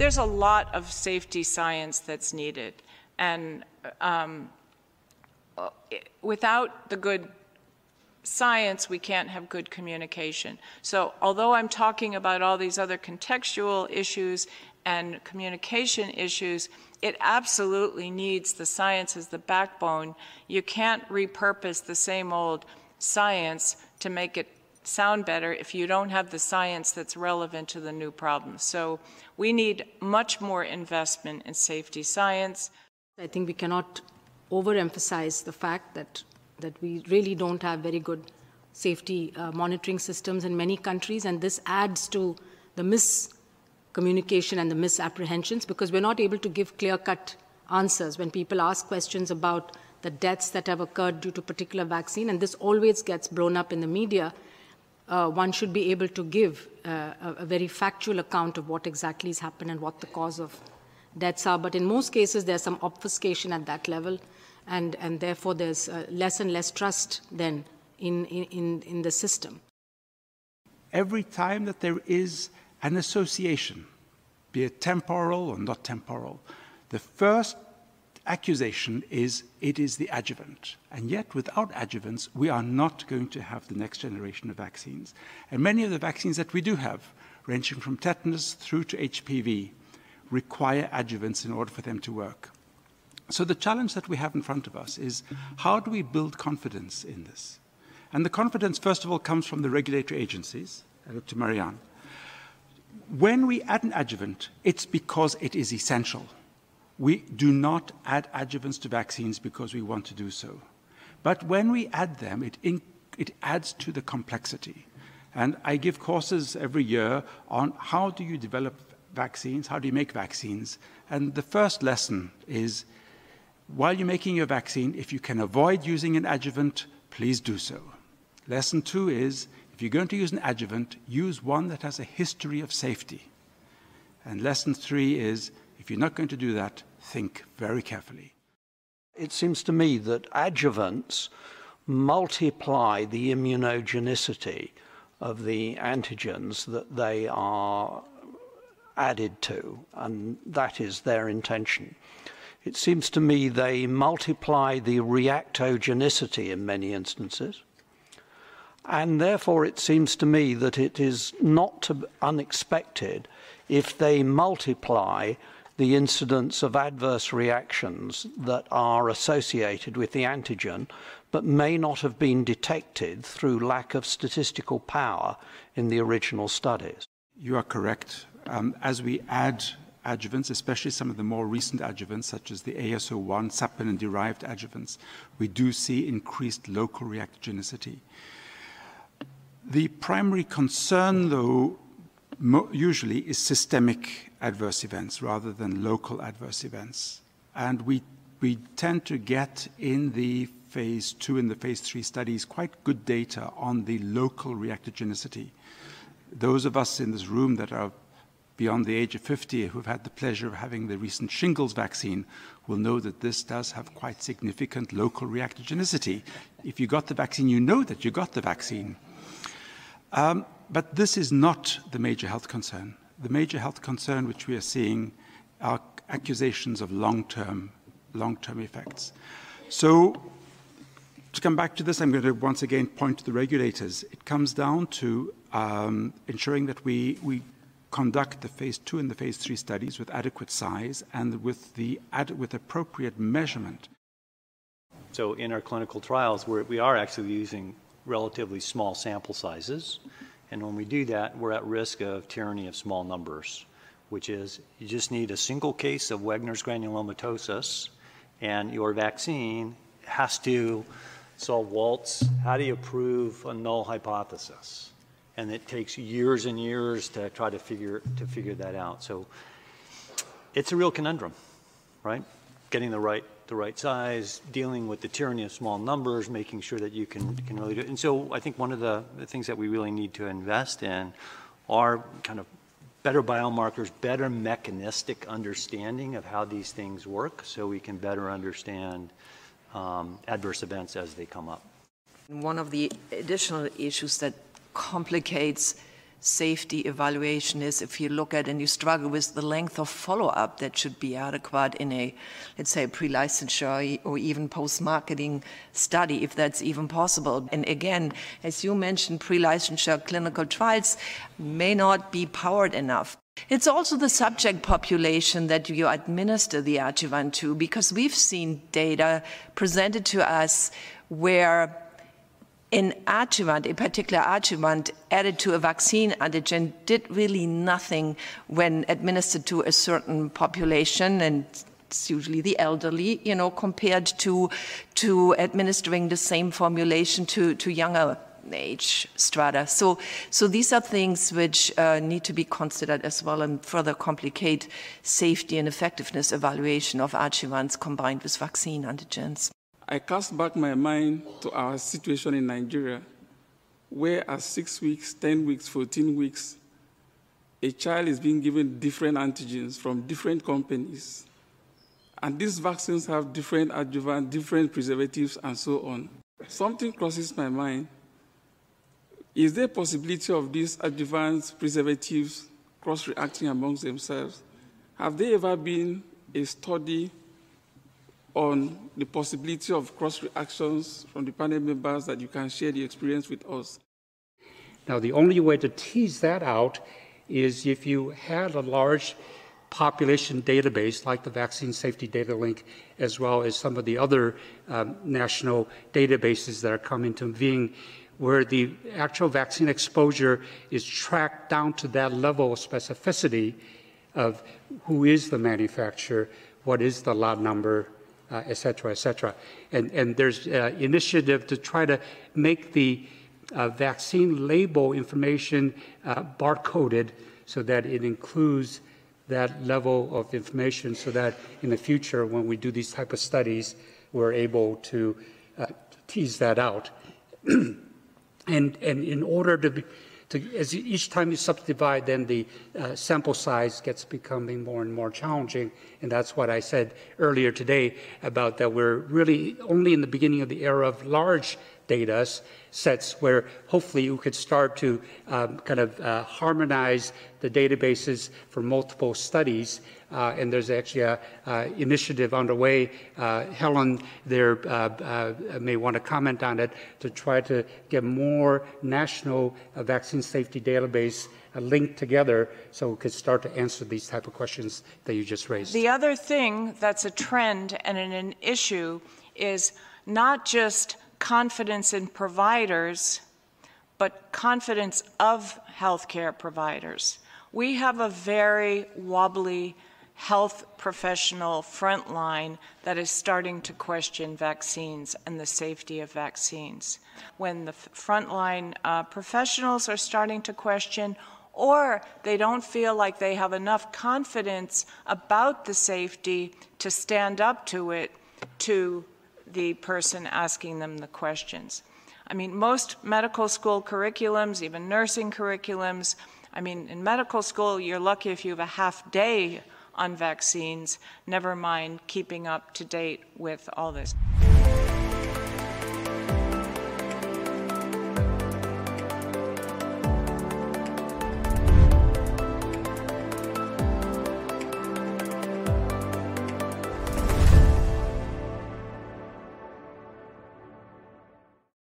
there's a lot of safety science that's needed. And without the good science, we can't have good communication. So although I'm talking about all these other contextual issues and communication issues, it absolutely needs the science as the backbone. You can't repurpose the same old science to make it sound better if you don't have the science that's relevant to the new problems. So we need much more investment in safety science. I think we cannot overemphasize the fact that we really don't have very good safety monitoring systems in many countries, and this adds to the miscommunication and the misapprehensions, because we're not able to give clear-cut answers when people ask questions about the deaths that have occurred due to a particular vaccine, and this always gets blown up in the media. One should be able to give a very factual account of what exactly has happened and what the cause of deaths are. But in most cases, there's some obfuscation at that level, and therefore there's less and less trust then in the system. Every time that there is an association, be it temporal or not temporal, the first accusation is it is the adjuvant. And yet, without adjuvants, we are not going to have the next generation of vaccines. And many of the vaccines that we do have, ranging from tetanus through to HPV, require adjuvants in order for them to work. So the challenge that we have in front of us is, how do we build confidence in this? And the confidence, first of all, comes from the regulatory agencies. I look to Marianne. When we add an adjuvant, it's because it is essential. We do not add adjuvants to vaccines because we want to do so. But when we add them, it adds to the complexity. And I give courses every year on how do you develop vaccines, how do you make vaccines. And the first lesson is, while you're making your vaccine, if you can avoid using an adjuvant, please do so. Lesson 2 is, if you're going to use an adjuvant, use one that has a history of safety. And lesson 3 is, if you're not going to do that, think very carefully. It seems to me that adjuvants multiply the immunogenicity of the antigens that they are added to, and that is their intention. It seems to me they multiply the reactogenicity in many instances, and therefore it seems to me that it is not unexpected if they multiply the incidence of adverse reactions that are associated with the antigen, but may not have been detected through lack of statistical power in the original studies. You are correct. As we add adjuvants, especially some of the more recent adjuvants, such as the AS01, saponin-derived adjuvants, we do see increased local reactogenicity. The primary concern, though, usually is systemic adverse events rather than local adverse events. And we tend to get in the phase 2 and the phase 3 studies quite good data on the local reactogenicity. Those of us in this room that are beyond the age of 50 who've had the pleasure of having the recent shingles vaccine will know that this does have quite significant local reactogenicity. If you got the vaccine, you know that you got the vaccine. But this is not the major health concern. The major health concern which we are seeing are accusations of long-term effects. So to come back to this, I'm going to once again point to the regulators. It comes down to ensuring that we conduct the phase 2 and the phase 3 studies with adequate size and with appropriate measurement. So in our clinical trials, we are actually using relatively small sample sizes. And when we do that, we're at risk of tyranny of small numbers, which is you just need a single case of Wegener's granulomatosis, and your vaccine has to solve Walt's. How do you prove a null hypothesis? And it takes years and years to try to figure that out. So it's a real conundrum, right? Getting the right size, dealing with the tyranny of small numbers, making sure that you can really do it. And so I think one of the things that we really need to invest in are kind of better biomarkers, better mechanistic understanding of how these things work so we can better understand adverse events as they come up. One of the additional issues that complicates safety evaluation is if you look at and you struggle with the length of follow-up that should be adequate in a, let's say, pre-licensure or even post-marketing study, if that's even possible. And again, as you mentioned, pre-licensure clinical trials may not be powered enough. It's also the subject population that you administer the adjuvant to, because we've seen data presented to us where an adjuvant, a particular adjuvant added to a vaccine antigen did really nothing when administered to a certain population, and it's usually the elderly, you know, compared to administering the same formulation to younger age strata. So these are things which need to be considered as well and further complicate safety and effectiveness evaluation of adjuvants combined with vaccine antigens. I cast back my mind to our situation in Nigeria, where at 6 weeks, 10 weeks, 14 weeks, a child is being given different antigens from different companies. And these vaccines have different adjuvants, different preservatives, and so on. Something crosses my mind. Is there a possibility of these adjuvants, preservatives, cross-reacting amongst themselves? Have there ever been a study on the possibility of cross-reactions from the panel members that you can share the experience with us? Now, the only way to tease that out is if you had a large population database like the Vaccine Safety Data Link, as well as some of the other national databases that are coming to being, where the actual vaccine exposure is tracked down to that level of specificity of who is the manufacturer, what is the lot number, et cetera, et cetera. And there's initiative to try to make the vaccine label information barcoded so that it includes that level of information, so that in the future, when we do these type of studies, we're able to tease that out. And in order to as each time you subdivide, then the sample size gets becoming more and more challenging. And that's what I said earlier today about that we're really only in the beginning of the era of large data sets where hopefully you could start to harmonize the databases for multiple studies. And there's actually an initiative underway. Helen there may want to comment on it to try to get more national vaccine safety database linked together so we could start to answer these type of questions that you just raised. The other thing that's a trend and an issue is not just confidence in providers, but confidence of healthcare providers. We have a very wobbly health professional frontline that is starting to question vaccines and the safety of vaccines. When the frontline professionals are starting to question, or they don't feel like they have enough confidence about the safety to stand up to it, to the person asking them the questions. I mean, most medical school curriculums, even nursing curriculums, I mean, in medical school, you're lucky if you have a half day on vaccines, never mind keeping up to date with all this.